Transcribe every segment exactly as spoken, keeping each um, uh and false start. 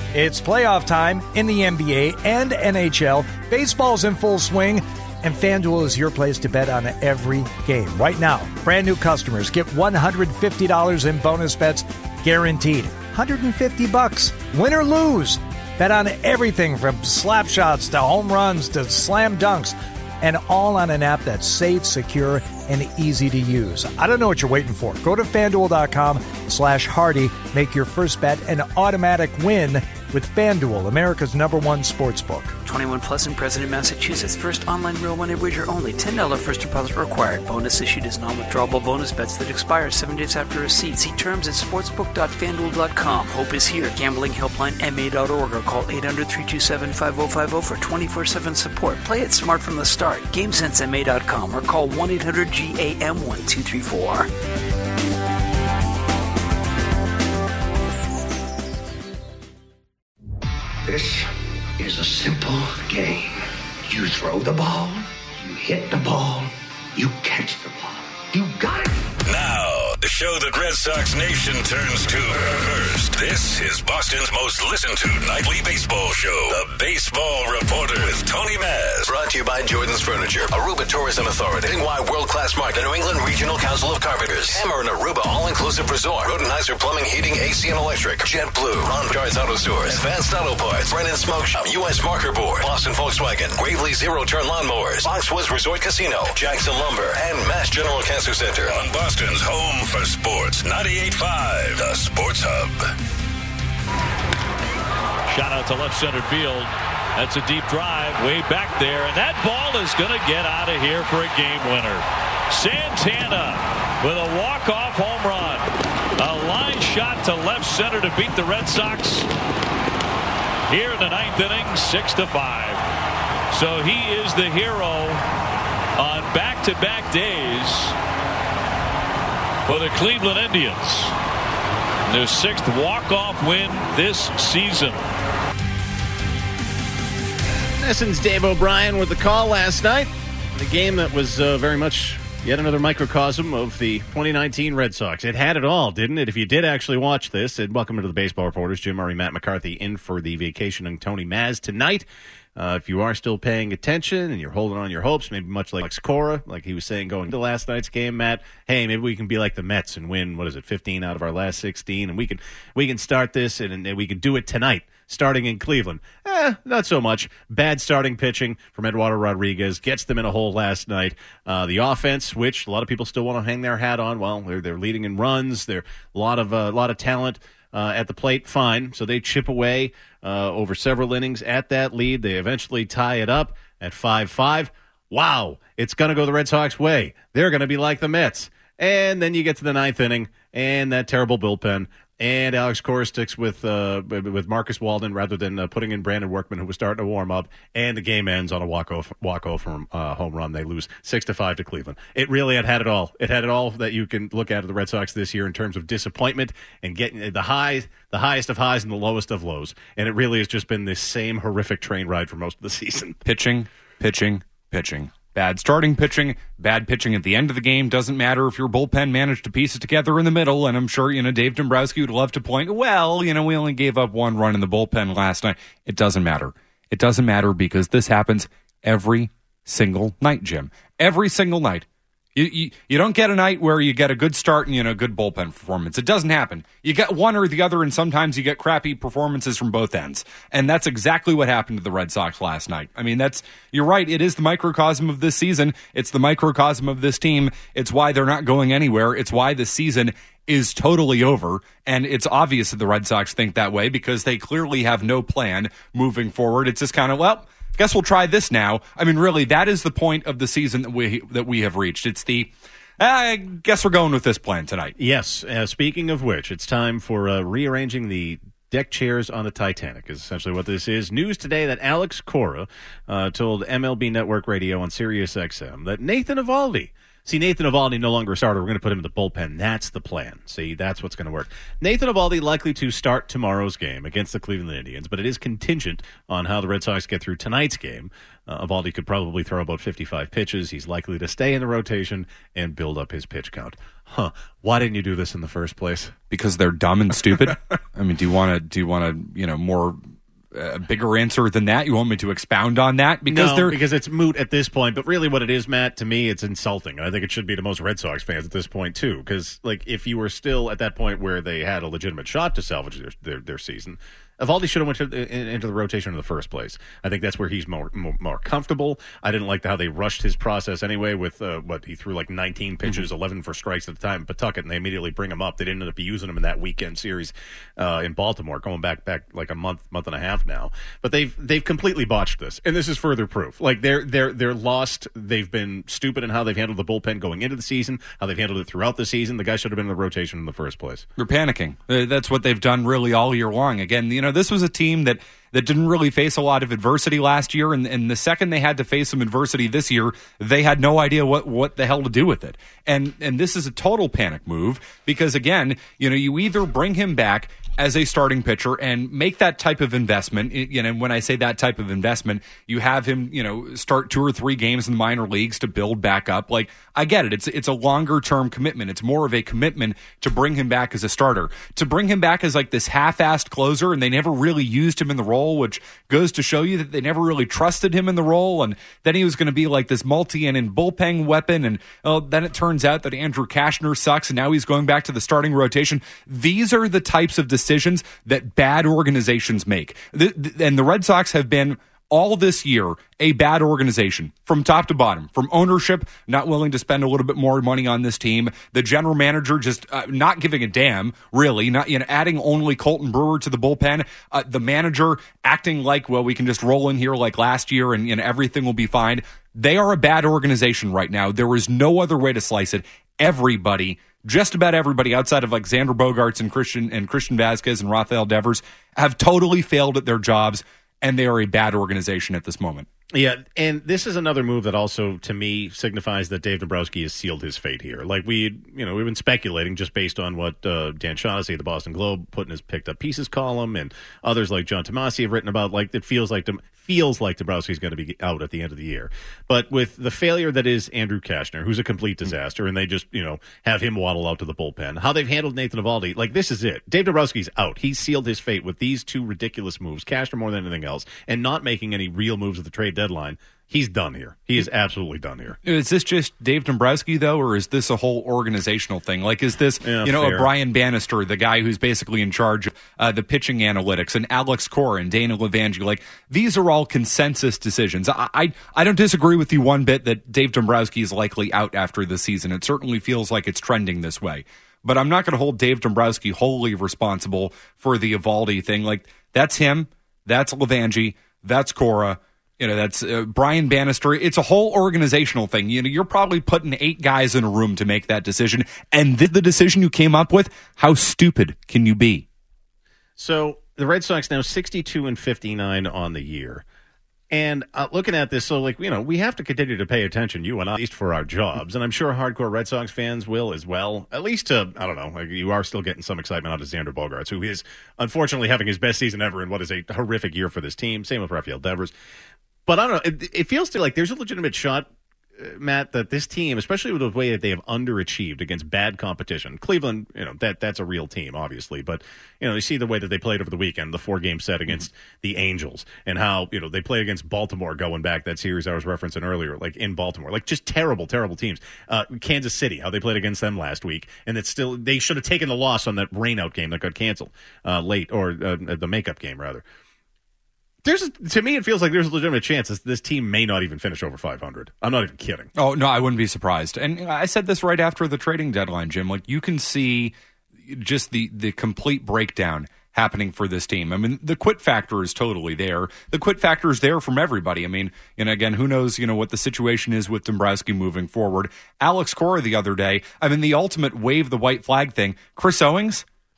It's playoff time in the N B A and N H L. Baseball's in full swing, and FanDuel is your place to bet on every game. Right now, brand new customers get one hundred fifty dollars in bonus bets guaranteed. one hundred fifty bucks, win or lose. Bet on everything from slap shots to home runs to slam dunks, and all on an app that's safe, secure, and easy to use. I don't know what you're waiting for. Go to FanDuel.com slash Hardy. Make your first bet an automatic win with FanDuel, America's number one sports book. twenty-one plus and present in Massachusetts. First online real money wager only. ten dollars first deposit required. Bonus issued as non-withdrawable bonus bets that expire seven days after receipt. See terms at sportsbook dot fan duel dot com. Hope is here. Gambling helpline M A dot org or call eight hundred, three two seven, five oh five oh for twenty-four seven support. Play it smart from the start. game sense M A dot com or call one eight hundred G A M one two three four. This is a simple game. You throw the ball, you hit the ball, you catch the ball. You got it! Now, the show that Red Sox Nation turns to first. This is Boston's most listened to nightly baseball show, The Baseball Reporter with Tony Maz. Brought to you by Jordan's Furniture, Aruba Tourism Authority, Wide World-Class Market, New England Regional Council of Carpenters, Hammer and Aruba All-Inclusive Resort, Rodenheiser Plumbing, Heating, A C and Electric, JetBlue, Ron Jards Auto Stores, Advanced Auto Parts, Brennan Smoke Shop, U S Marker Board, Boston Volkswagen, Gravely Zero Turn Lawnmowers, Foxwoods Resort Casino, Jackson Lumber, and Mass General Cancer Center. On Boston's home for sports, ninety-eight point five, The Sports Hub. Shot out to left center field. That's a deep drive way back there, and that ball is going to get out of here for a game winner. Santana with a walk-off home run. A line shot to left center to beat the Red Sox here in the ninth inning, six to five. So he is the hero on back-to-back days for the Cleveland Indians. Their sixth walk-off win this season. Nesson's Dave O'Brien with the call last night. The game that was uh, very much yet another microcosm of the twenty nineteen Red Sox. It had it all, didn't it? If you did actually watch this, and welcome to the Baseball Reporters. Jim Murray, Matt McCarthy in for the vacationing Tony Maz tonight. Uh, if you are still paying attention and you're holding on your hopes, maybe much like Alex Cora, like he was saying going into last night's game, Matt, hey, maybe we can be like the Mets and win, what is it, fifteen out of our last sixteen, and we can we can start this and, and we can do it tonight, starting in Cleveland. Eh, not so much. Bad starting pitching from Eduardo Rodriguez gets them in a hole last night. Uh, the offense, which a lot of people still want to hang their hat on, well, they're, they're leading in runs. They're a lot of, uh, lot of talent. Uh, at the plate, fine. So they chip away uh, over several innings at that lead. They eventually tie it up at five five. Wow, it's going to go the Red Sox way. They're going to be like the Mets. And then you get to the ninth inning, and that terrible bullpen. And Alex Cora sticks with uh, with Marcus Walden rather than uh, putting in Brandon Workman, who was starting to warm up. And the game ends on a walk-off walk-off from uh, home run. They lose six to five to Cleveland. It really had had it all. It had it all that you can look at of the Red Sox this year in terms of disappointment and getting the highs, the highest of highs and the lowest of lows. And it really has just been this same horrific train ride for most of the season. Pitching, pitching, pitching. Bad starting pitching, bad pitching at the end of the game. Doesn't matter if your bullpen managed to piece it together in the middle. And I'm sure, you know, Dave Dombrowski would love to point, well, you know, we only gave up one run in the bullpen last night. It doesn't matter. It doesn't matter because this happens every single night, Jim. Every single night. You, you you don't get a night where you get a good start and, you know, good bullpen performance. It doesn't happen. You get one or the other, and sometimes you get crappy performances from both ends. And that's exactly what happened to the Red Sox last night. I mean, that's you're right. It is the microcosm of this season. It's the microcosm of this team. It's why they're not going anywhere. It's why the season is totally over. And it's obvious that the Red Sox think that way because they clearly have no plan moving forward. It's just kind of, well, guess we'll try this now. I mean, really, that is the point of the season that we that we have reached. It's the, I guess we're going with this plan tonight. Yes. Uh, speaking of which, it's time for uh, rearranging the deck chairs on the Titanic is essentially what this is. News today that Alex Cora uh, told M L B Network Radio on Sirius X M that Nathan Eovaldi See, Nathan Eovaldi no longer a starter. We're going to put him in the bullpen. That's the plan. See, that's what's going to work. Nathan Eovaldi likely to start tomorrow's game against the Cleveland Indians, but it is contingent on how the Red Sox get through tonight's game. Uh, Eovaldi could probably throw about fifty-five pitches. He's likely to stay in the rotation and build up his pitch count. Huh. Why didn't you do this in the first place? Because they're dumb and stupid. I mean, do you want to, do you want to, you know, more... a bigger answer than that? You want me to expound on that? Because no, they're because it's moot at this point. But really what it is, Matt, to me, it's insulting. And I think it should be to most Red Sox fans at this point, too. Because, like, if you were still at that point where they had a legitimate shot to salvage their their, their season, Eovaldi should have went to, in, into the rotation in the first place. I think that's where he's more more, more comfortable. I didn't like how they rushed his process anyway with, uh, what, he threw like nineteen pitches, mm-hmm. eleven for strikes at the time, Pawtucket, and they immediately bring him up. They didn't end up using him in that weekend series uh, in Baltimore, going back back like a month, month and a half now. But they've they've completely botched this, and this is further proof. Like, they're, they're, they're lost. They've been stupid in how they've handled the bullpen going into the season, how they've handled it throughout the season. The guy should have been in the rotation in the first place. They're panicking. Uh, that's what they've done really all year long. Again, you know, this was a team that that didn't really face a lot of adversity last year, and, and the second they had to face some adversity this year, they had no idea what, what the hell to do with it. And and this is a total panic move because, again, you know, you either bring him back as a starting pitcher and make that type of investment. You know, when I say that type of investment, you have him, you know, start two or three games in the minor leagues to build back up. Like, I get it. It's it's a longer term commitment. It's more of a commitment to bring him back as a starter. To bring him back as like this half-assed closer, and they never really used him in the role, which goes to show you that they never really trusted him in the role. And then he was going to be like this multi-inning bullpen weapon. And oh, then it turns out that Andrew Cashner sucks, and now he's going back to the starting rotation. These are the types of decisions that bad organizations make. The, the, and the Red Sox have been all this year a bad organization from top to bottom, from ownership not willing to spend a little bit more money on this team, the general manager just uh, not giving a damn, really, not, you know, adding only Colton Brewer to the bullpen, uh, the manager acting like, well, we can just roll in here like last year and, you know, everything will be fine. They are a bad organization right now. There is no other way to slice it. Everybody, just about everybody outside of like Xander Bogaerts and Christian and Christian Vasquez and Rafael Devers have totally failed at their jobs, and they are a bad organization at this moment. Yeah, and this is another move that also, to me, signifies that Dave Dombrowski has sealed his fate here. Like, we, you know, we've been speculating just based on what uh, Dan Shaughnessy of the Boston Globe put in his Picked Up Pieces column, and others like John Tomasi have written about, like, it feels like feels like Dombrowski's going to be out at the end of the year. But with the failure that is Andrew Cashner, who's a complete disaster, and they just, you know, have him waddle out to the bullpen, how they've handled Nathan Eovaldi, like, this is it. Dave Dombrowski's out. He's sealed his fate with these two ridiculous moves, Cashner more than anything else, and not making any real moves at the trade deadline. He's done here. He is absolutely done here. Is this just Dave Dombrowski, though, or is this a whole organizational thing? Like, is this, yeah, you know, fair. a Brian Bannister, the guy who's basically in charge of uh, the pitching analytics, and Alex Cora and Dana Levangie? Like, these are all consensus decisions. I, I I don't disagree with you one bit that Dave Dombrowski is likely out after the season. It certainly feels like it's trending this way. But I'm not going to hold Dave Dombrowski wholly responsible for the Eovaldi thing. Like, that's him. That's Levangie. That's Cora. You know, that's uh, Brian Bannister. It's a whole organizational thing. You know, you're probably putting eight guys in a room to make that decision. And th- the decision you came up with, how stupid can you be? So the Red Sox now sixty-two and fifty-nine on the year. And uh, looking at this, so, like, you know, we have to continue to pay attention, you and I, at least for our jobs. And I'm sure hardcore Red Sox fans will as well. At least, to, I don't know, like, you are still getting some excitement out of Xander Bogaerts, who is unfortunately having his best season ever in what is a horrific year for this team. Same with Rafael Devers. But I don't know. It, it feels to like there's a legitimate shot, uh, Matt, that this team, especially with the way that they have underachieved against bad competition. Cleveland, you know, that that's a real team, obviously. But, you know, you see the way that they played over the weekend, the four-game set against mm-hmm. the Angels, and how, you know, they played against Baltimore going back, that series I was referencing earlier, like in Baltimore. Like, just terrible, terrible teams. Uh, Kansas City, how they played against them last week. And it's still, they should have taken the loss on that rainout game that got canceled uh, late, or uh, the makeup game, rather. There's a, to me, it feels like there's a legitimate chance this, this team may not even finish over five hundred. I'm not even kidding. Oh, no, I wouldn't be surprised. And I said this right after the trading deadline, Jim. Like, you can see just the, the complete breakdown happening for this team. I mean, the quit factor is totally there. The quit factor is there from everybody. I mean, and again, who knows, you know, what the situation is with Dombrowski moving forward. Alex Cora the other day, I mean, the ultimate wave the white flag thing. Chris Owings,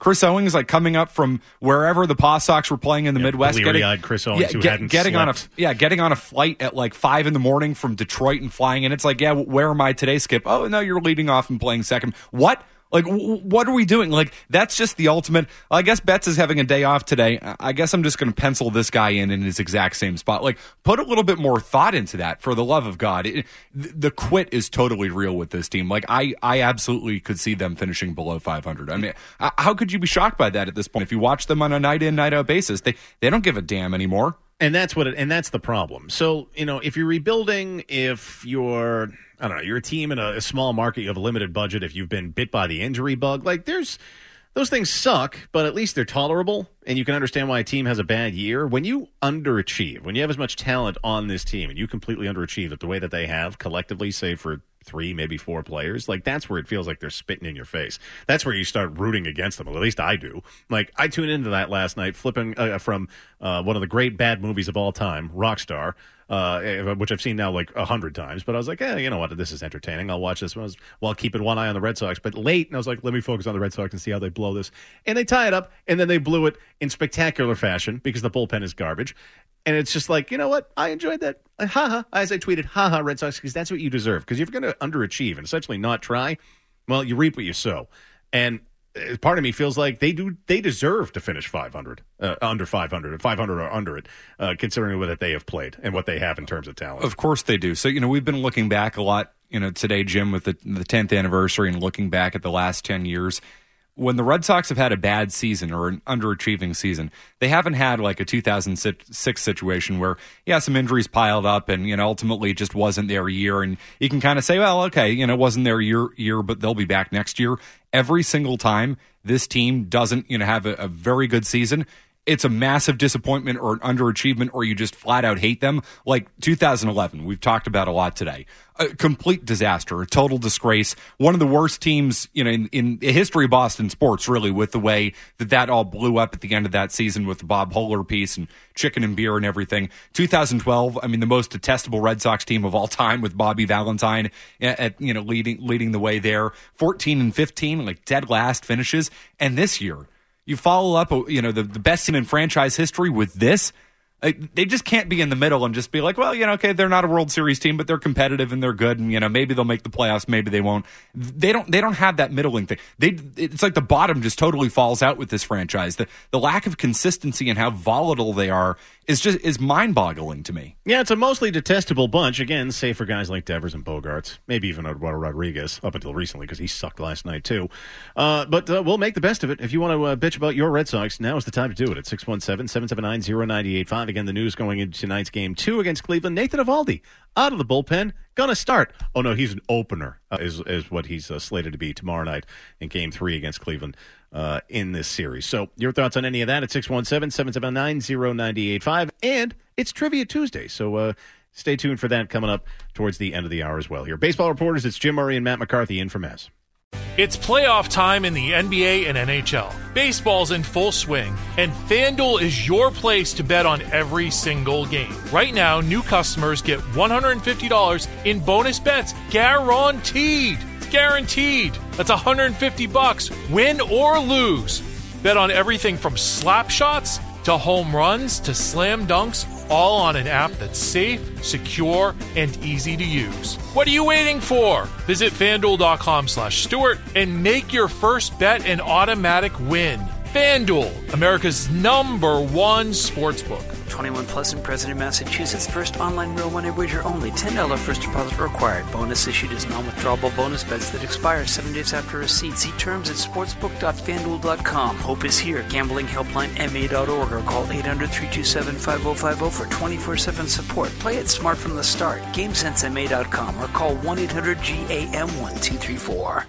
Chris Owings, like coming up from wherever the Paw Sox were playing in the yeah, Midwest, getting Chris Owings yeah, who get, hadn't getting slept. on a yeah, getting on a flight at like five in the morning from Detroit and flying in. It's like, yeah, where am I today, Skip? Oh no, you're leading off and playing second. What? Like, w- what are we doing? Like, that's just the ultimate. I guess Betts is having a day off today. I guess I'm just going to pencil this guy in in his exact same spot. Like, put a little bit more thought into that, for the love of God. It, the quit is totally real with this team. Like, I, I absolutely could see them finishing below five hundred. I mean, how could you be shocked by that at this point? If you watch them on a night in, night out basis, they, they don't give a damn anymore. And that's what it, and that's the problem. So, you know, if you're rebuilding, if you're, I don't know, you're a team in a, a small market, you have a limited budget, if you've been bit by the injury bug, like there's, those things suck, but at least they're tolerable, and you can understand why a team has a bad year. When you underachieve, when you have as much talent on this team, and you completely underachieve it the way that they have collectively, say for three, maybe four players, like that's where it feels like they're spitting in your face. That's where you start rooting against them. Well, at least I do. Like I tuned into that last night, flipping uh, from uh, one of the great bad movies of all time, Rockstar, uh, which I've seen now like a hundred times. But I was like, eh, you know what? This is entertaining. I'll watch this one while keeping one eye on the Red Sox. But late, and I was like, let me focus on the Red Sox and see how they blow this. And they tie it up, and then they blew it in spectacular fashion because the bullpen is garbage. And it's just like, you know what? I enjoyed that. Ha ha. As I tweeted, ha ha, Red Sox, because that's what you deserve. Because if you're going to underachieve and essentially not try, well, you reap what you sow. And part of me feels like they do. They deserve to finish five hundred, uh, under five hundred, five hundred or under it, uh, considering what they have played and what they have in terms of talent. Of course they do. So, you know, we've been looking back a lot, you know, today, Jim, with the, the tenth anniversary and looking back at the last ten years. When the Red Sox have had a bad season or an underachieving season, they haven't had like a two thousand six situation where, yeah, some injuries piled up and, you know, ultimately it just wasn't their year. And you can kind of say, well, okay, you know, it wasn't their year, year, but they'll be back next year. Every single time this team doesn't, you know, have a, a very good season, it's a massive disappointment or an underachievement, or you just flat out hate them. Like two thousand eleven, we've talked about a lot today. A complete disaster, a total disgrace. One of the worst teams, you know, in, in the history of Boston sports, really, with the way that that all blew up at the end of that season with the Bob Holler piece and chicken and beer and everything. two thousand twelve, I mean, the most detestable Red Sox team of all time with Bobby Valentine at, at you know leading leading the way there. fourteen and fifteen, like dead last finishes, and this year. You follow up, you know, the, the best team in franchise history with this. Like, they just can't be in the middle and just be like, well, you know, okay, they're not a World Series team, but they're competitive and they're good, and you know, maybe they'll make the playoffs, maybe they won't. They don't. They don't have that middling thing. They. It's like the bottom just totally falls out with this franchise. The the lack of consistency and how volatile they are is just is mind-boggling to me. Yeah, it's a mostly detestable bunch. Again, save for guys like Devers and Bogarts, maybe even Eduardo Rodriguez up until recently because he sucked last night too. Uh, but uh, we'll make the best of it. If you want to uh, bitch about your Red Sox, now is the time to do it at six one seven, seven seven nine, zero nine eight five. Again, the news going into tonight's game two against Cleveland. Nathan Eovaldi out of the bullpen, gonna start. Oh no, he's an opener, uh, is is what he's uh, slated to be tomorrow night in game three against Cleveland uh, in this series. So your thoughts on any of that at six one seven, seven seven nine, zero nine eight five. And it's Trivia Tuesday, so uh, stay tuned for that coming up towards the end of the hour as well. Here, Baseball Reporters, it's Jim Murray and Matt McCarthy in from Mass. It's playoff time in the N B A and N H L. Baseball's in full swing, and FanDuel is your place to bet on every single game. Right now, new customers get one hundred fifty dollars in bonus bets guaranteed. It's guaranteed. That's one hundred fifty bucks, win or lose. Bet on everything from slap shots to home runs to slam dunks, all on an app that's safe, secure, and easy to use. What are you waiting for? Visit FanDuel.com slash Stewart and make your first bet an automatic win. FanDuel, America's number one sportsbook. twenty-one plus and present in Massachusetts. First online real money wager only. ten dollars first deposit required. Bonus issued as non-withdrawable bonus bets that expire seven days after receipt. See terms at sportsbook dot fanduel dot com. Hope is here. Gambling helpline M A dot org or call eight hundred, three two seven, five oh five oh for twenty-four seven support. Play it smart from the start. game sense M A dot com or call one eight hundred G A M one two three four.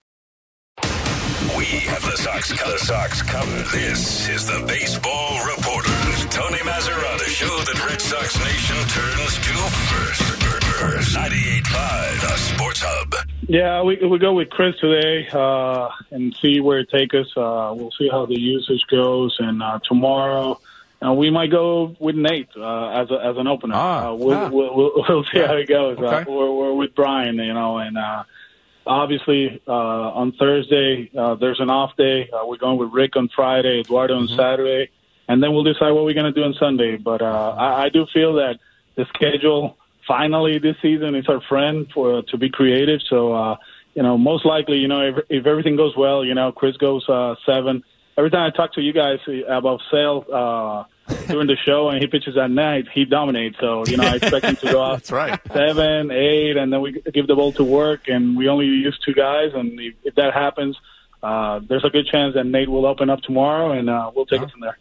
We have the Sox, the Sox covered. This is the Baseball Reporter with Tony Mazzara, the show that Red Sox Nation turns to first. first. ninety-eight point five, the Sports Hub. Yeah, we we go with Chris today uh, and see where it takes us. Uh, we'll see how the usage goes, and uh, tomorrow uh, we might go with Nate uh, as a, as an opener. Ah, uh, we'll, ah. we'll, we'll, we'll see how it goes. Okay. Uh, we're, we're with Brian, you know, and. Uh, obviously, uh, on Thursday, uh, there's an off day. Uh, we're going with Rick on Friday, Eduardo on mm-hmm. Saturday, and then we'll decide what we're going to do on Sunday. But uh, I, I do feel that the schedule finally this season is our friend for to be creative. So, uh, you know, most likely, you know, if, if everything goes well, you know, Chris goes uh, seven. Every time I talk to you guys about Sale uh, during the show and he pitches at night, he dominates. So, you know, I expect him to go out That's right. seven, eight, and then we give the ball to work, and we only use two guys. And if, if that happens, uh, there's a good chance that Nate will open up tomorrow, and uh, we'll take oh. it from there.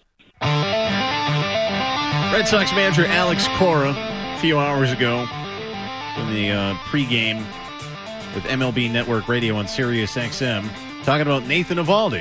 Red Sox manager Alex Cora, a few hours ago in the uh, pregame with M L B Network Radio on Sirius X M, talking about Nathan Eovaldi.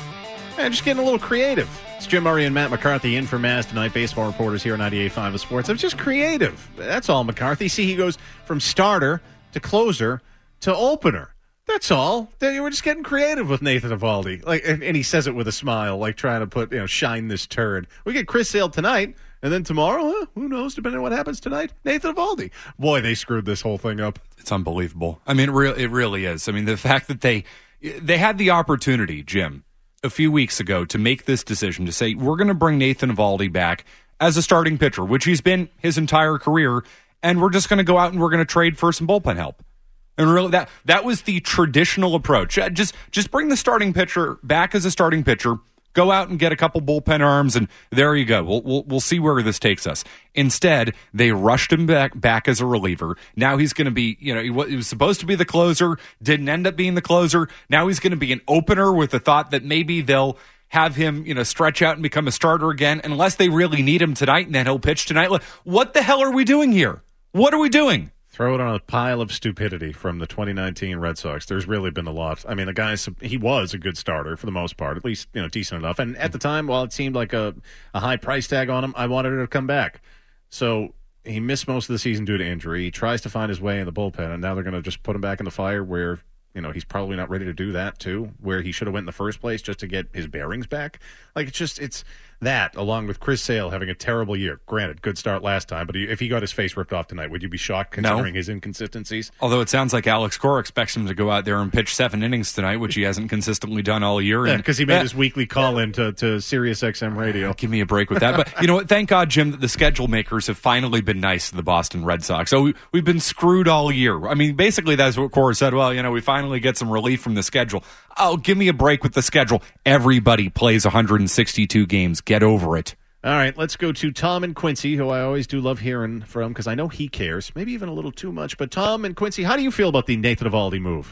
And just getting a little creative. It's Jim Murray and Matt McCarthy in for Maz tonight, baseball reporters here on ninety-eight point five of Sports. I'm just creative. That's all, McCarthy. See, he goes from starter to closer to opener. That's all. You were just getting creative with Nathan Eovaldi. Like, and, and he says it with a smile, like trying to put, you know, shine this turd. We get Chris Sale tonight, and then tomorrow, huh, who knows, depending on what happens tonight, Nathan Eovaldi. Boy, they screwed this whole thing up. It's unbelievable. I mean, it, re- it really is. I mean, the fact that they they had the opportunity, Jim, a few weeks ago to make this decision to say, we're going to bring Nathan Eovaldi back as a starting pitcher, which he's been his entire career, and we're just going to go out and we're going to trade for some bullpen help. And really, that that was the traditional approach. Just just bring the starting pitcher back as a starting pitcher, go out and get a couple bullpen arms, and there you go. We'll we'll, we'll see where this takes us. Instead, they rushed him back back as a reliever. Now he's going to be, you know, he was, he was supposed to be the closer, didn't end up being the closer. Now he's going to be an opener with the thought that maybe they'll have him, you know, stretch out and become a starter again, unless they really need him tonight, and then he'll pitch tonight. What the hell are we doing here? What are we doing? Throw it on a pile of stupidity from the twenty nineteen Red Sox. There's really been a lot. I mean, the guy, he was a good starter for the most part, at least, you know, decent enough. And at the time, while it seemed like a, a high price tag on him, I wanted him to come back. So he missed most of the season due to injury. He tries to find his way in the bullpen, and now they're going to just put him back in the fire where, you know, he's probably not ready to do that, too, where he should have went in the first place just to get his bearings back. Like, it's just, it's that, along with Chris Sale having a terrible year. Granted, good start last time, but if he got his face ripped off tonight, would you be shocked considering no. his inconsistencies? Although it sounds like Alex Cora expects him to go out there and pitch seven innings tonight, which he hasn't consistently done all year. Yeah, because he made uh, his weekly call-in to, to Sirius X M Radio. Give me a break with that. But you know what? Thank God, Jim, that the schedule makers have finally been nice to the Boston Red Sox. So we, we've been screwed all year. I mean, basically that's what Cora said. Well, you know, we finally get some relief from the schedule. Oh, give me a break with the schedule. Everybody plays one hundred sixty-two games. Get over it. All right, let's go to Tom and Quincy, who I always do love hearing from because I know he cares, maybe even a little too much. But Tom and Quincy, how do you feel about the Nathan Eovaldi move?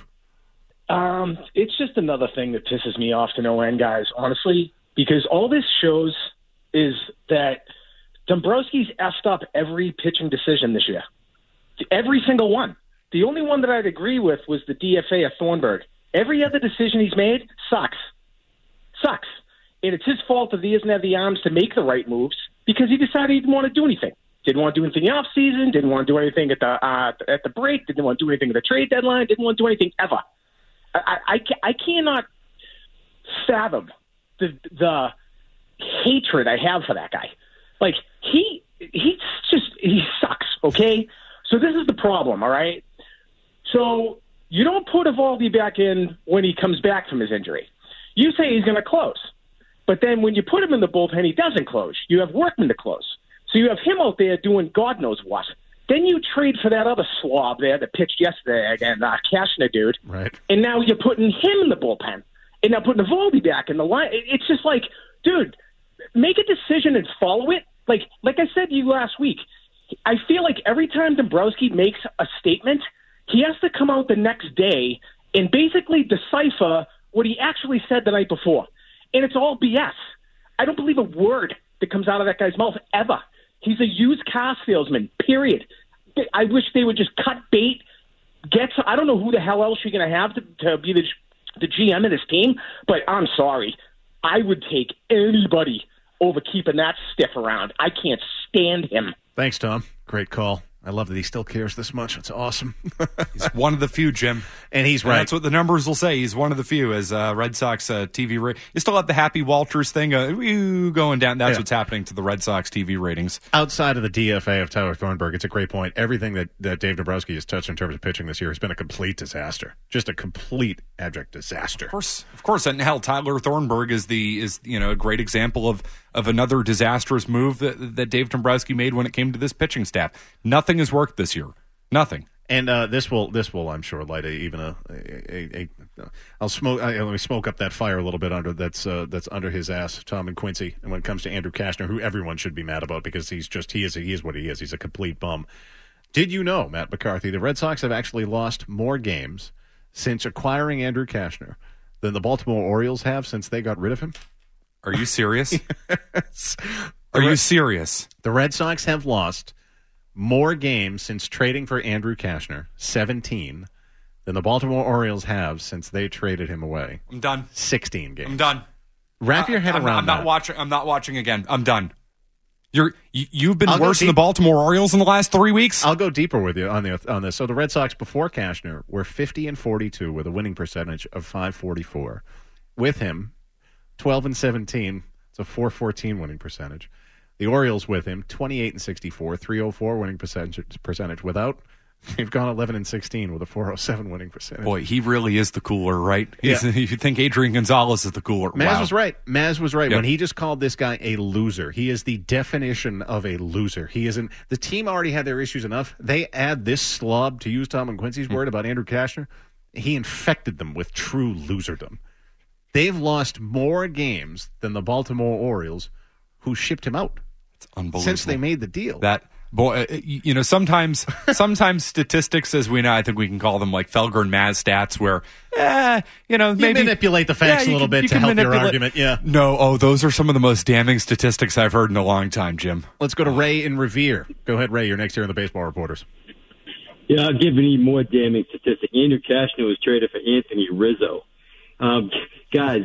Um, it's just another thing that pisses me off to no end, guys, honestly, because all this shows is that Dombrowski's effed up every pitching decision this year. Every single one. The only one that I'd agree with was the D F A of Thornburg. Every other decision he's made sucks. Sucks. And it's his fault that he doesn't have the arms to make the right moves because he decided he didn't want to do anything. Didn't want to do anything in the offseason, didn't want to do anything at the uh, at the break, didn't want to do anything at the trade deadline, didn't want to do anything ever. I, I, I cannot fathom the the hatred I have for that guy. Like, he he just, he sucks, okay? So this is the problem, all right? So you don't put Eovaldi back in when he comes back from his injury. You say he's going to close. But then when you put him in the bullpen, he doesn't close. You have Workman to close. So you have him out there doing God knows what. Then you trade for that other slob there that pitched yesterday again, uh, Cashner dude. Right. And now you're putting him in the bullpen. And now putting Eovaldi back in the line. It's just like, dude, make a decision and follow it. Like, like I said to you last week, I feel like every time Dombrowski makes a statement, he has to come out the next day and basically decipher what he actually said the night before. And it's all B S. I don't believe a word that comes out of that guy's mouth ever. He's a used car salesman, period. I wish they would just cut bait, get some, I don't know who the hell else you're going to have to, to be the, the G M of this team, but I'm sorry. I would take anybody over keeping that stiff around. I can't stand him. Thanks, Tom. Great call. I love that he still cares this much. It's awesome. He's one of the few, Jim. And he's and right. That's what the numbers will say. He's one of the few as uh, Red Sox uh, T V rate. You still have the Happy Walters thing uh, going down. That's yeah. what's happening to the Red Sox T V ratings. Outside of the D F A of Tyler Thornburg, it's a great point. Everything that, that Dave Dombrowski has touched in terms of pitching this year has been a complete disaster. Just a complete abject disaster. Of course, of course. And hell, Tyler Thornburg is the is you know a great example of of another disastrous move that, that Dave Dombrowski made when it came to this pitching staff. Nothing has worked this year. Nothing. And uh, this will, this will, I'm sure, light a, even a, a, a, a I'll smoke. I, let me smoke up that fire a little bit under that's uh, that's under his ass, Tom and Quincy. And when it comes to Andrew Cashner, who everyone should be mad about because he's just he is he is what he is. He's a complete bum. Did you know, Matt McCarthy, the Red Sox have actually lost more games since acquiring Andrew Cashner than the Baltimore Orioles have since they got rid of him? Are you serious? Yes. Are you serious? The Red Sox have lost more games since trading for Andrew Cashner, seventeen, than the Baltimore Orioles have since they traded him away. I'm done. sixteen games. I'm done. Wrap your head I'm, around I'm that. not watching. I'm not watching again. I'm done. You're you, you've been I'll worse than the Baltimore Orioles in the last three weeks. I'll go deeper with you on the on this. So the Red Sox before Cashner were fifty and forty-two with a winning percentage of five forty-four. With him, twelve and seventeen. It's a four fourteen winning percentage. The Orioles with him, twenty-eight and sixty-four, three oh four winning percentage. Percentage. Without, they've gone eleven and sixteen with a four oh seven winning percentage. Boy, he really is the cooler, right? He's, Yeah. You think Adrian Gonzalez is the cooler? Maz wow. was right. Maz was right Yep. when he just called this guy a loser. He is the definition of a loser. He isn't. The team already had their issues enough. They add this slob, to use Tom and Quincy's word about Andrew Cashner. He infected them with true loserdom. They've lost more games than the Baltimore Orioles, who shipped him out. It's unbelievable. Since they made the deal. That boy, uh, you know, sometimes, sometimes statistics, as we know, I think we can call them like Felger and Maz stats, where, eh, you know, maybe you manipulate the facts yeah, a little can, bit you to can help manipulate. your argument. Yeah. No, oh, those are some of the most damning statistics I've heard in a long time, Jim. Let's go to Ray in Revere. Go ahead, Ray. You're next here on the Baseball Reporters. Yeah, I'll give you more damning statistic. Andrew Cashner was traded for Anthony Rizzo. Um, guys,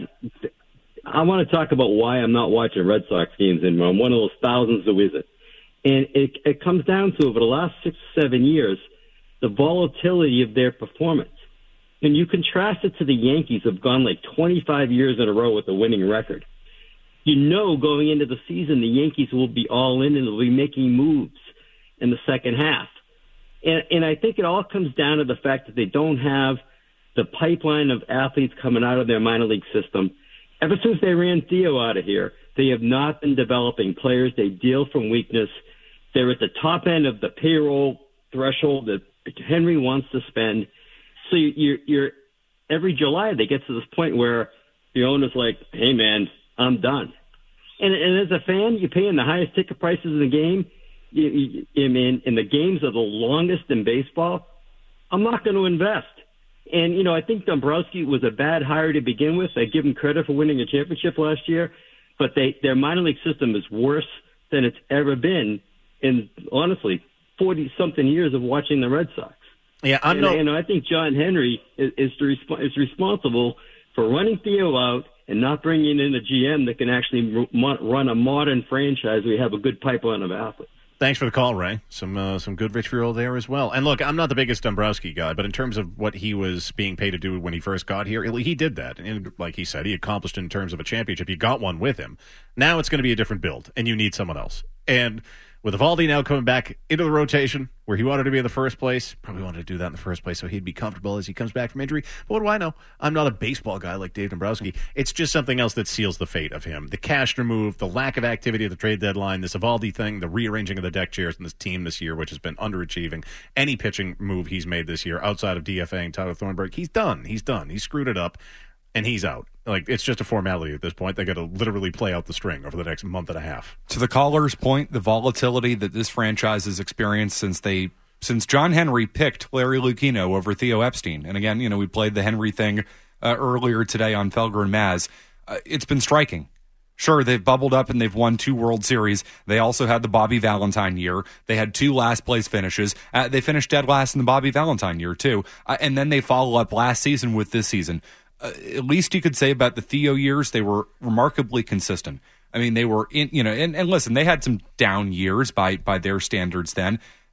I want to talk about why I'm not watching Red Sox games anymore. I'm one of those thousands who isn't. And it, it comes down to, over the last six or seven years, the volatility of their performance. And you contrast it to the Yankees, who have gone like twenty-five years in a row with a winning record. You know going into the season the Yankees will be all in and they'll be making moves in the second half. And, and I think it all comes down to the fact that they don't have the pipeline of athletes coming out of their minor league system. Ever since they ran Theo out of here, they have not been developing players. They deal from weakness. They're at the top end of the payroll threshold that Henry wants to spend. So you're, you're every July they get to this point where the owner's like, hey, man, I'm done. And, and as a fan, you're paying the highest ticket prices in the game. You, you, I mean, and the games are the longest in baseball. I'm not going to invest. And, you know, I think Dombrowski was a bad hire to begin with. I give him credit for winning a championship last year, but they, their minor league system is worse than it's ever been in, honestly, forty-something years of watching the Red Sox. Yeah, I'm and, no... and I think John Henry is, is, the, is responsible for running Theo out and not bringing in a G M that can actually run a modern franchise where you have a good pipeline of athletes. Thanks for the call, Ray. Some uh, some good vitriol there as well. And look, I'm not the biggest Dombrowski guy, but in terms of what he was being paid to do when he first got here, he did that. And like he said, he accomplished it in terms of a championship. You got one with him. Now it's going to be a different build, and you need someone else. And with Eovaldi now coming back into the rotation, where he wanted to be in the first place, probably wanted to do that in the first place so he'd be comfortable as he comes back from injury. But what do I know? I'm not a baseball guy like Dave Dombrowski. It's just something else that seals the fate of him. The Cashner move, the lack of activity at the trade deadline, this Eovaldi thing, the rearranging of the deck chairs in this team this year, which has been underachieving. Any pitching move he's made this year outside of D F A and Tyler Thornburg, he's done. He's done. He screwed it up, and he's out. Like, it's just a formality at this point. They got to literally play out the string over the next month and a half. To the caller's point, the volatility that this franchise has experienced since they since John Henry picked Larry Lucchino over Theo Epstein. And again, you know, we played the Henry thing uh, earlier today on Felger and Maz. Uh, it's been striking. Sure, they've bubbled up and they've won two World Series. They also had the Bobby Valentine year. They had two last place finishes. Uh, they finished dead last in the Bobby Valentine year, too. Uh, and then they follow up last season with this season. Uh, at least you could say about the Theo years, they were remarkably consistent. I mean, they were in, you know, and, and listen, they had some down years by by their standards then.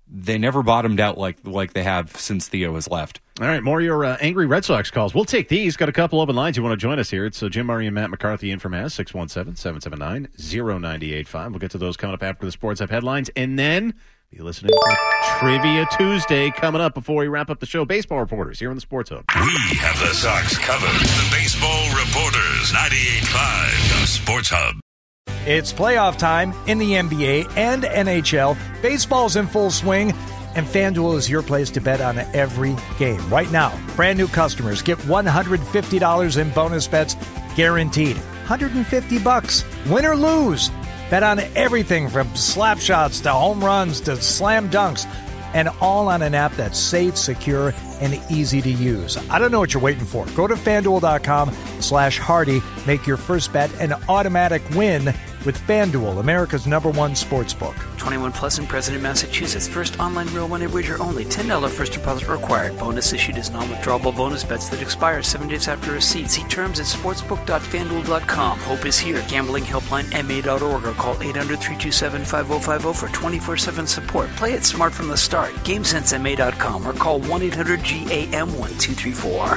they never bottomed out like like they have since Theo has left. All right, more of your uh, angry Red Sox calls. We'll take these. Got a couple open lines. You want to join us here? It's uh, Jim Murray and Matt McCarthy in from Mass, six one seven, seven seven nine, zero nine eight five. We'll get to those coming up after the Sports Hub headlines. And then be listening for Trivia Tuesday coming up before we wrap up the show. Baseball reporters here on the Sports Hub. We have the Sox covered. The Baseball Reporters, ninety-eight point five, the Sports Hub. It's playoff time in the N B A and N H L. Baseball's in full swing, and FanDuel is your place to bet on every game. Right now, brand new customers get one hundred fifty dollars in bonus bets guaranteed. one hundred fifty bucks, win or lose. Bet on everything from slap shots to home runs to slam dunks, and all on an app that's safe, secure, and easy to use. I don't know what you're waiting for. Go to FanDuel.com slash Hardy. Make your first bet an automatic win with FanDuel, America's number one sports book. twenty-one plus and present in Massachusetts. First online real money wager only. ten dollars first deposit required. Bonus issued as non-withdrawable bonus bets that expire seven days after receipt. See terms at sportsbook dot fanduel dot com. Hope is here. Gambling helpline M A dot org or call eight hundred, three two seven, five zero five zero for twenty-four seven support. Play it smart from the start. GameSense M A dot com or call one eight hundred G A M one two three four.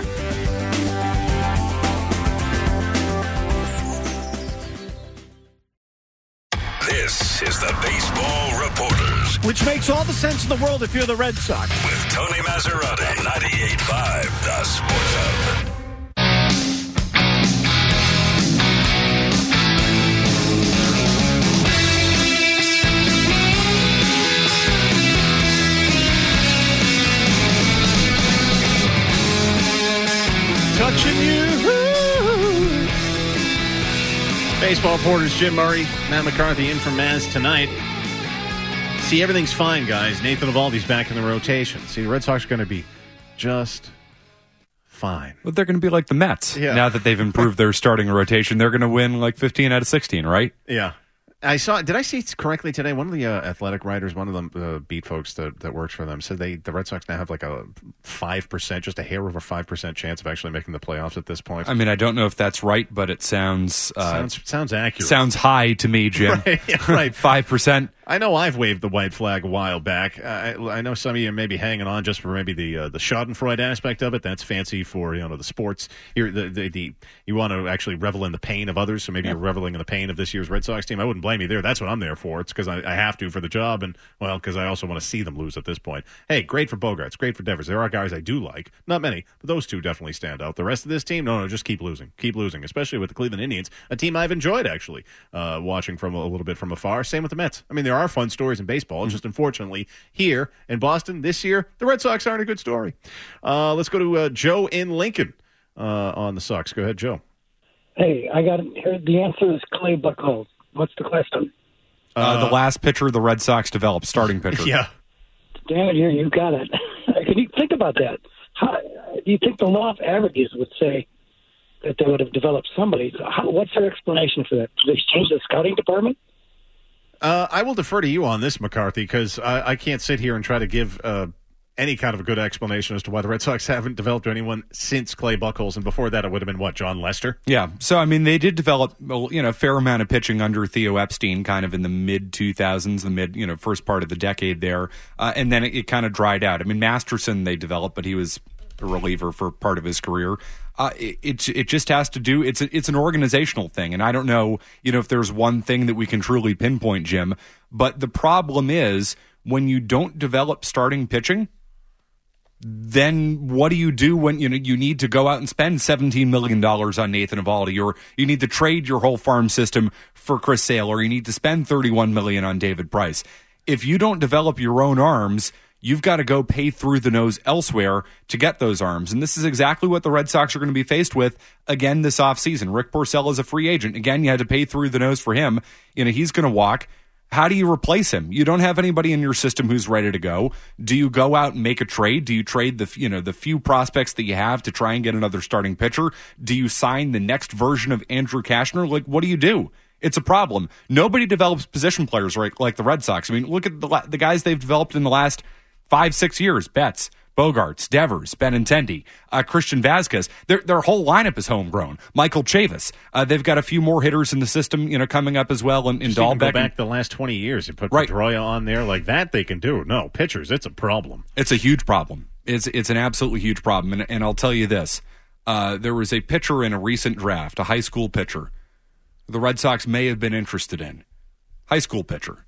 This is the Baseball Reporters. Which makes all the sense in the world if you're the Red Sox. With Tony Maserati, ninety-eight point five, the Sports Hub. Touching you. Baseball reporters Jim Murray, Matt McCarthy in from Maz tonight. See, everything's fine, guys. Nathan Eovaldi's back in the rotation. See, the Red Sox are going to be just fine. But they're going to be like the Mets. Yeah. Now that they've improved their starting rotation, they're going to win like fifteen out of sixteen, right? Yeah. I saw. Did I see correctly today? One of the uh, athletic writers, one of the uh, beat folks that, that works for them, said they the Red Sox now have like a five percent, just a hair over five percent chance of actually making the playoffs at this point. I mean, I don't know if that's right, but it sounds uh, sounds sounds accurate. Sounds high to me, Jim. Right, yeah, right. Five percent. I know I've waved the white flag a while back. Uh, I, I know some of you may be hanging on just for maybe the uh, the Schadenfreude aspect of it. That's fancy for, you know, the sports. You're, the, the, the, you want to actually revel in the pain of others, so maybe yeah. you're reveling in the pain of this year's Red Sox team. I wouldn't blame you there. That's what I'm there for. It's because I, I have to for the job, and, well, because I also want to see them lose at this point. Hey, great for Bogarts, great for Devers. There are guys I do like. Not many, but those two definitely stand out. The rest of this team, no, no, just keep losing. Keep losing, especially with the Cleveland Indians, a team I've enjoyed, actually, uh, watching from a, a little bit from afar. Same with the Mets. I mean, there are fun stories in baseball. Just unfortunately, here in Boston this year, the Red Sox aren't a good story. Uh, let's go to uh, Joe in Lincoln uh, on the Sox. Go ahead, Joe. Hey, I got here. The answer is Clay Buchholz. What's the question? Uh, uh, the last pitcher the Red Sox developed, starting pitcher. Yeah. Damn it, you you got it. Can you think about that? How, do you think the law of averages would say that they would have developed somebody? So how, what's their explanation for that? Did they change the scouting department? Uh, I will defer to you on this, McCarthy, because I, I can't sit here and try to give uh, any kind of a good explanation as to why the Red Sox haven't developed anyone since Clay Buchholz, and before that it would have been, what, John Lester? Yeah, so, I mean, they did develop, you know, a fair amount of pitching under Theo Epstein kind of in the mid two thousands, the mid, you know, first part of the decade there, uh, and then it, it kind of dried out. I mean, Masterson they developed, but he was a reliever for part of his career. Uh, it, it it just has to do it's a, it's an organizational thing, and I don't know you know if there's one thing that we can truly pinpoint, Jim. But the problem is when you don't develop starting pitching, then what do you do when you know you need to go out and spend seventeen million dollars on Nathan Eovaldi, or you need to trade your whole farm system for Chris Sale, or you need to spend thirty-one million dollars on David Price? If you don't develop your own arms, you've got to go pay through the nose elsewhere to get those arms. And this is exactly what the Red Sox are going to be faced with again this offseason. Rick Porcello is a free agent. Again, you had to pay through the nose for him. You know, he's going to walk. How do you replace him? You don't have anybody in your system who's ready to go. Do you go out and make a trade? Do you trade the you know the few prospects that you have to try and get another starting pitcher? Do you sign the next version of Andrew Cashner? Like, what do you do? It's a problem. Nobody develops position players right like the Red Sox. I mean, look at the the guys they've developed in the last five, six years. Betts, Bogarts, Devers, Benintendi, uh, Christian Vasquez. Their their whole lineup is homegrown. Michael Chavis. Uh, they've got a few more hitters in the system, you know, coming up as well. In, in Just even Dahlbeck. Go back the last twenty years. You put right. Pedroia on there like that, they can do. No, pitchers, it's a problem. It's a huge problem. It's it's an absolutely huge problem. And, and I'll tell you this. Uh, there was a pitcher in a recent draft, a high school pitcher, the Red Sox may have been interested in. High school pitcher.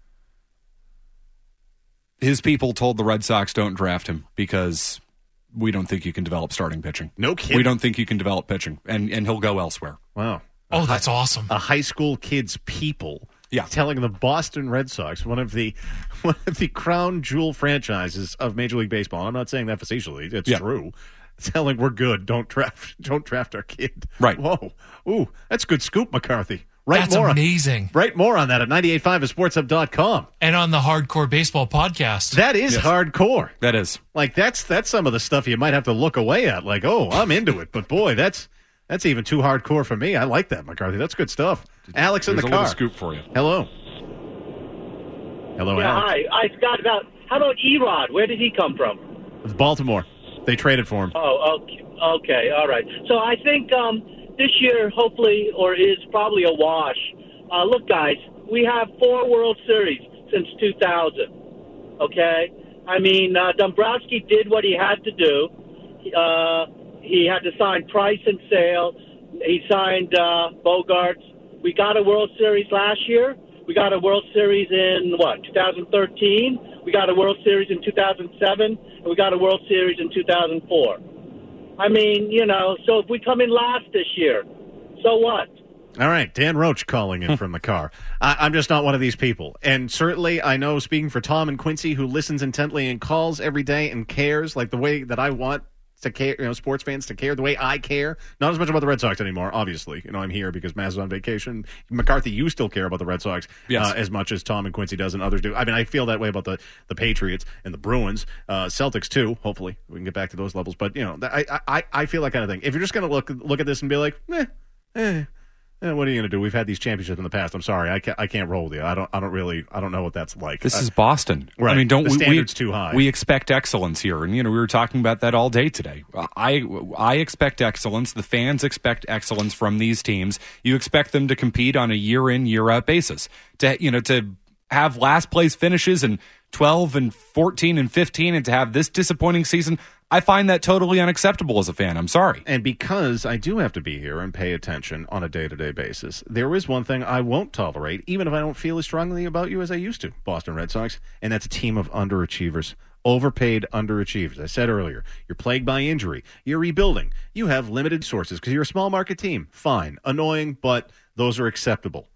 His people told the Red Sox don't draft him because we don't think you can develop starting pitching. No kidding. We don't think you can develop pitching, and, and he'll go elsewhere. Wow. Oh, that's awesome. A high school kid's people yeah. telling the Boston Red Sox, one of the one of the crown jewel franchises of Major League Baseball. I'm not saying that facetiously. It's yeah. true. Telling we're good. Don't draft don't draft our kid. Right. Whoa. Ooh, that's good scoop, McCarthy. Write That's more amazing. On, write more on that at ninety-eight point five at sports hub dot com. And on the Hardcore Baseball podcast. That is yes. hardcore. That is. Like, that's that's some of the stuff you might have to look away at. Like, oh, I'm into it. But, boy, that's that's even too hardcore for me. I like that, McCarthy. That's good stuff. Alex in There's the a car. Little scoop for you. Hello. Hello, yeah, Alex. Hi. I forgot about, how about Erod? Where did he come from? It's Baltimore. They traded for him. Oh, okay. Okay, all right. So I think um, this year, hopefully, or is probably a wash. Uh, look, guys, we have four World Series since two thousand, okay? I mean, uh, Dombrowski did what he had to do. Uh, he had to sign Price and Sale. He signed uh, Bogarts. We got a World Series last year. We got a World Series in, what, two thousand thirteen? We got a World Series in two thousand seven, and we got a World Series in two thousand four. I mean, you know, so if we come in last this year, so what? All right, Dan Roach calling in from the car. I, I'm just not one of these people. And certainly I know, speaking for Tom and Quincy, who listens intently and calls every day and cares like the way that I want to care, you know, sports fans to care, the way I care. Not as much about the Red Sox anymore, obviously. You know, I'm here because Maz is on vacation. McCarthy, you still care about the Red Sox yes. uh, as much as Tom and Quincy does and others do. I mean, I feel that way about the, the Patriots and the Bruins. Uh, Celtics, too, hopefully. We can get back to those levels. But, you know, I I, I feel that kind of thing. If you're just going to look look at this and be like, eh, eh, Eh, what are you going to do? We've had these championships in the past. I'm sorry, I can't. I can't roll with you. I don't. I don't really. I don't know what that's like. This I, is Boston. Right. I mean, don't the we? Standard's we, too high. We expect excellence here, and you know, we were talking about that all day today. I I expect excellence. The fans expect excellence from these teams. You expect them to compete on a year in, year out basis. To you know, to have last place finishes in twelve and fourteen and fifteen, and to have this disappointing season. I find that totally unacceptable as a fan. I'm sorry. And because I do have to be here and pay attention on a day-to-day basis, there is one thing I won't tolerate, even if I don't feel as strongly about you as I used to, Boston Red Sox, and that's a team of underachievers. Overpaid underachievers. I said earlier, you're plagued by injury. You're rebuilding. You have limited sources because you're a small market team. Fine. Annoying, but those are acceptable.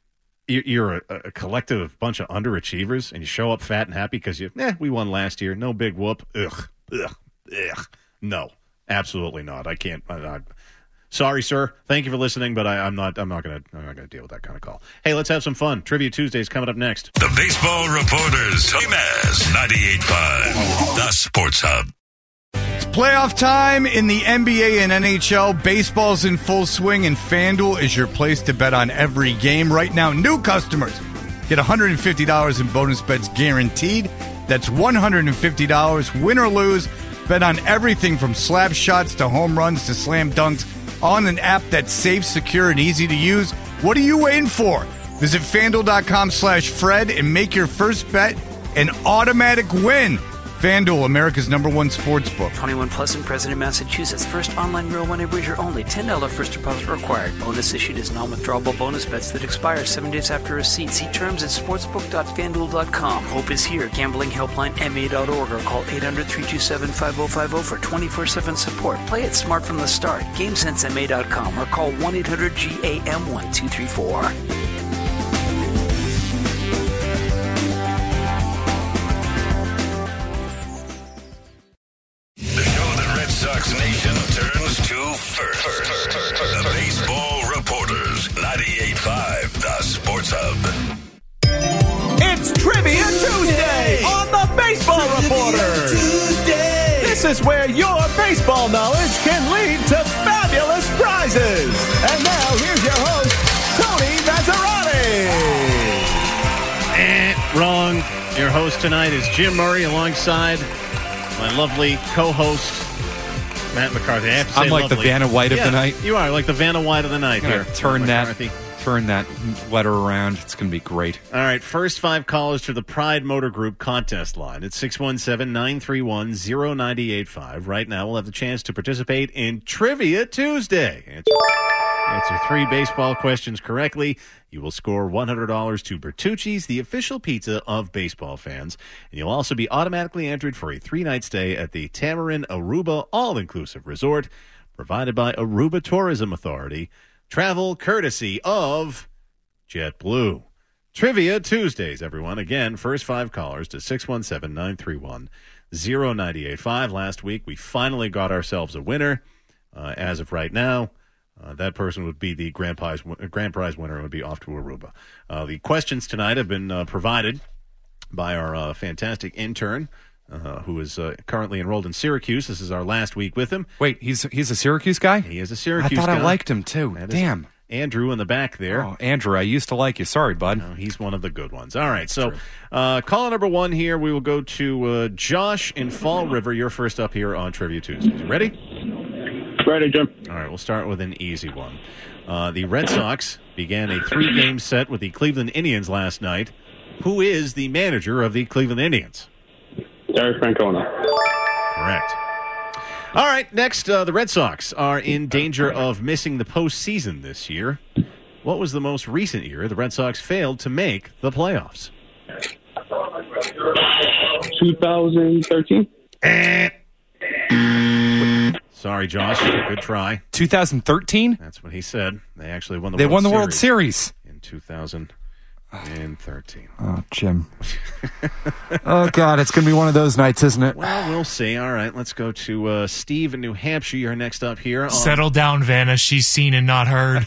You're a, a collective bunch of underachievers, and you show up fat and happy because you, eh, we won last year. No big whoop. Ugh. Ugh. Ugh. No, absolutely not. I can't. I, I, sorry, sir. Thank you for listening, but I, I'm not. I'm not gonna. I'm not gonna deal with that kind of call. Hey, let's have some fun. Trivia Tuesday's coming up next. The Baseball Reporters, Tony Maz, ninety-eight point five, the Sports Hub. It's playoff time in the N B A and N H L. Baseball's in full swing, and FanDuel is your place to bet on every game. Right now, new customers get one hundred fifty dollars in bonus bets guaranteed. That's one hundred fifty dollars, win or lose. Bet on everything from slap shots to home runs to slam dunks on an app that's safe, secure, and easy to use. What are you waiting for? Visit FanDuel.com slash Fred and make your first bet an automatic win. FanDuel, America's number one sports book. twenty-one plus in President, Massachusetts. First online real money wager only. ten dollars first deposit required. Bonus issued as non-withdrawable bonus bets that expire seven days after receipt. See terms at sportsbook dot fan duel dot com. Hope is here. Gambling helpline M A dot org or call eight hundred, three two seven, five oh five oh for twenty-four seven support. Play it smart from the start. game sense M A dot com or call one eight hundred G A M one two three four. Sox Nation turns to first. The Baseball Reporters, ninety-eight point five, the Sports Hub. It's Trivia Tuesday on the Baseball Reporters. Tuesday. This is where your baseball knowledge can lead to fabulous prizes. And now here's your host, Tony Mazzarati. Eh, wrong. Your host tonight is Jim Murray alongside my lovely co-host, Matt McCarthy. I have to say I'm like lovely. the Vanna White of yeah, the night. You are like the Vanna White of the night here. Turn that, McCarthy. turn that letter around. It's going to be great. All right, first five callers to the Pride Motor Group contest line. It's six one seven, nine three one, zero nine eight five. Right now, we'll have the chance to participate in Trivia Tuesday. Answer, answer three baseball questions correctly. You will score one hundred dollars to Bertucci's, the official pizza of baseball fans. And you'll also be automatically entered for a three-night stay at the Tamarin Aruba All-Inclusive Resort, provided by Aruba Tourism Authority. Travel courtesy of JetBlue. Trivia Tuesdays, everyone. Again, first five callers to six one seven, nine three one, zero nine eight five. Last week, we finally got ourselves a winner. Uh, as of right now, uh, that person would be the grand prize, grand prize winner and would be off to Aruba. Uh, the questions tonight have been uh, provided by our uh, fantastic intern, Uh, who is uh, currently enrolled in Syracuse. This is our last week with him. Wait, he's he's a Syracuse guy? He is a Syracuse guy. I thought guy. I liked him, too. That Damn. Andrew in the back there. Oh, Andrew, I used to like you. Sorry, bud. No, he's one of the good ones. All right, so uh, caller number one here, we will go to uh, Josh in Fall River. You're first up here on Trivia Tuesdays. You ready? Ready, Jim. All right, we'll start with an easy one. Uh, the Red Sox began a three-game set with the Cleveland Indians last night. Who is the manager of the Cleveland Indians? Terry Francona. Correct. All right, next, uh, the Red Sox are in danger of missing the postseason this year. What was the most recent year the Red Sox failed to make the playoffs? twenty thirteen. Sorry, Josh. Good try. twenty thirteen? That's what he said. They actually won the they World won the Series World Series. in two thousand thirteen. Oh, Jim. Oh, God, it's going to be one of those nights, isn't it? Well, we'll see. All right, let's go to uh, Steve in New Hampshire. You're next up here. On... Settle down, Vanna. She's seen and not heard.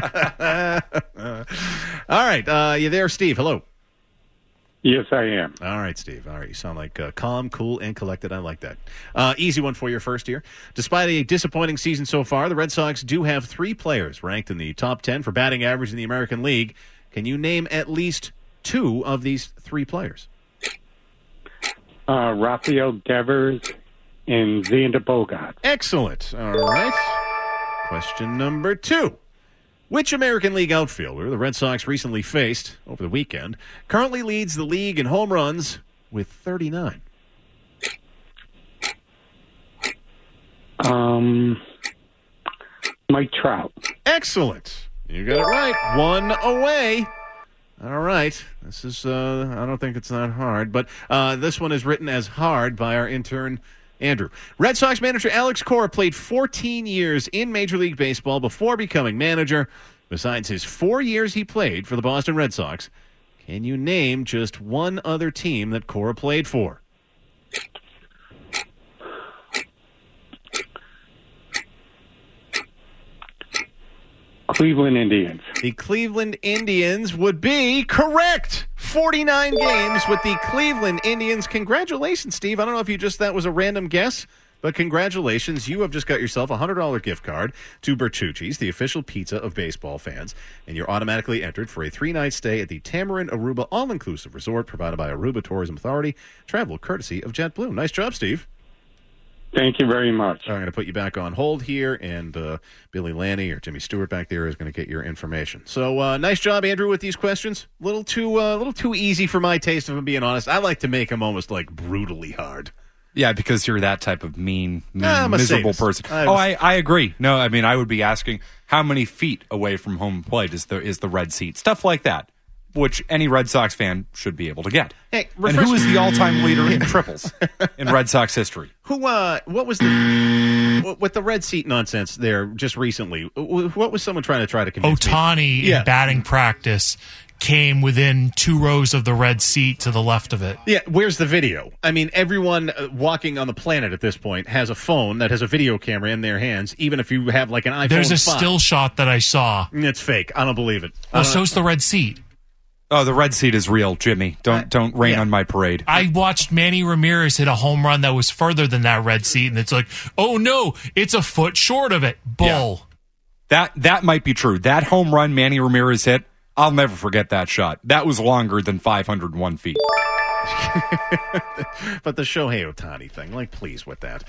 All right, uh, you there, Steve? Hello. Yes, I am. All right, Steve. All right, you sound like uh, calm, cool, and collected. I like that. Uh, easy one for your first year. Despite a disappointing season so far, the Red Sox do have three players ranked in the top ten for batting average in the American League. Can you name at least two of these three players? Uh, Rafael Devers and Xander Bogart. Excellent. All right. Question number two. Which American League outfielder the Red Sox recently faced over the weekend currently leads the league in home runs with thirty-nine? Um, Mike Trout. Excellent. You got it right. One away. All right. This is, uh, I don't think it's that hard, but uh, this one is written as hard by our intern, Andrew. Red Sox manager Alex Cora played fourteen years in Major League Baseball before becoming manager. Besides his four years he played for the Boston Red Sox, can you name just one other team that Cora played for? Cleveland Indians. The Cleveland Indians would be correct. forty-nine games with the Cleveland Indians. Congratulations, Steve. I don't know if you just, that was a random guess, but congratulations. You have just got yourself a one hundred dollars gift card to Bertucci's, the official pizza of baseball fans, and you're automatically entered for a three-night stay at the Tamarin Aruba All-Inclusive Resort provided by Aruba Tourism Authority. Travel courtesy of JetBlue. Nice job, Steve. Thank you very much. I'm going to put you back on hold here, and uh, Billy Lanny or Jimmy Stewart back there is going to get your information. So, uh, nice job, Andrew, with these questions. A little too, uh, little too easy for my taste, if I'm being honest. I like to make them almost like brutally hard. Yeah, because you're that type of mean, mean Ah, I'm a miserable sadist. person. I oh, was- I, I agree. No, I mean, I would be asking how many feet away from home plate is the is the red seat? Stuff like that, which any Red Sox fan should be able to get. Hey, and refresh- who is the all-time leader in triples in Red Sox history? Who, uh, what was the, with the red seat nonsense there just recently, what was someone trying to try to convince me? Ohtani Yeah. in batting practice came within two rows of the red seat to the left of it. Yeah, where's the video? I mean, everyone uh, walking on the planet at this point has a phone that has a video camera in their hands, even if you have like an iPhone There's a five. still shot that I saw. It's fake. I don't believe it. I Well, don't- so's the red seat. Oh, the red seat is real, Jimmy. Don't don't rain yeah. on my parade. I watched Manny Ramirez hit a home run that was further than that red seat, and it's like, oh no, it's a foot short of it. Bull. That that might be true. That home run Manny Ramirez hit, I'll never forget that shot. That was longer than five hundred one feet. But the Shohei Ohtani thing, like, please with that.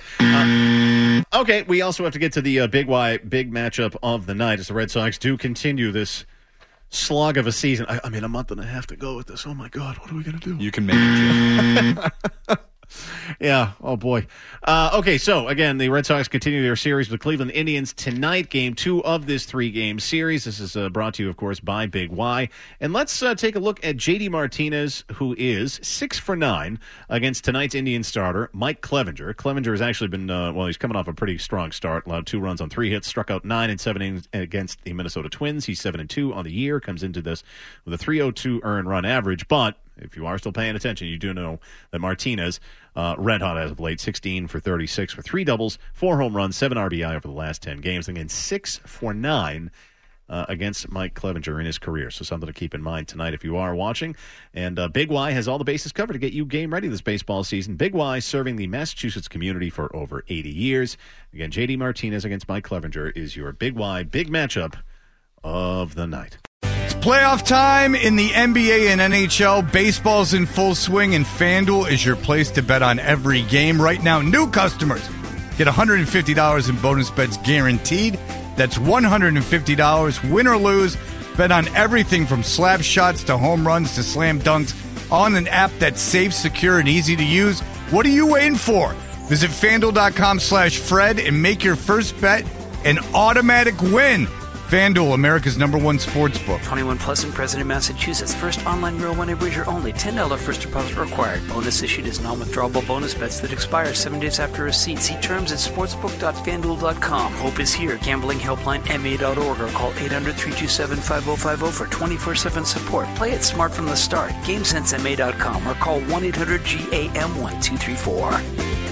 Uh, okay, we also have to get to the uh, Big Y, big matchup of the night as the Red Sox do continue this slog of a season. I, I mean, a month and a half to go with this. Oh, my God, what are we going to do? You can make it, Jim. Yeah. Oh, boy. Uh, okay, so, again, the Red Sox continue their series with the Cleveland Indians tonight, game two of this three-game series. This is uh, brought to you, of course, by Big Y. And let's uh, take a look at J D Martinez, who is six for nine against tonight's Indian starter, Mike Clevinger. Clevinger has actually been, uh, well, he's coming off a pretty strong start, allowed two runs on three hits, struck out nine and seven innings against the Minnesota Twins. He's seven and two on the year, comes into this with a three oh two earned run average, but if you are still paying attention, you do know that Martinez, uh, red hot as of late, sixteen for thirty-six for three doubles, four home runs, seven R B I over the last ten games, and again six for nine uh, against Mike Clevinger in his career. So something to keep in mind tonight if you are watching. And uh, Big Y has all the bases covered to get you game ready this baseball season. Big Y serving the Massachusetts community for over eighty years. Again, J D Martinez against Mike Clevinger is your Big Y big matchup of the night. Playoff time in the N B A and N H L. Baseball's in full swing, and FanDuel is your place to bet on every game. Right now, new customers get one hundred fifty dollars in bonus bets guaranteed. That's one hundred fifty dollars, win or lose. Bet on everything from slap shots to home runs to slam dunks on an app that's safe, secure, and easy to use. What are you waiting for? Visit FanDuel.com slash Fred and make your first bet an automatic win. FanDuel, America's number one sports book. twenty-one plus in President, Massachusetts. First online real money wager only. ten dollars first deposit required. Bonus issued as non-withdrawable bonus bets that expire seven days after receipt. See terms at sportsbook dot fan duel dot com. Hope is here. Gambling helpline M A dot org or call eight hundred, three two seven, five oh five oh for twenty-four seven support. Play it smart from the start. GameSense M A dot com or call one eight hundred G A M one two three four.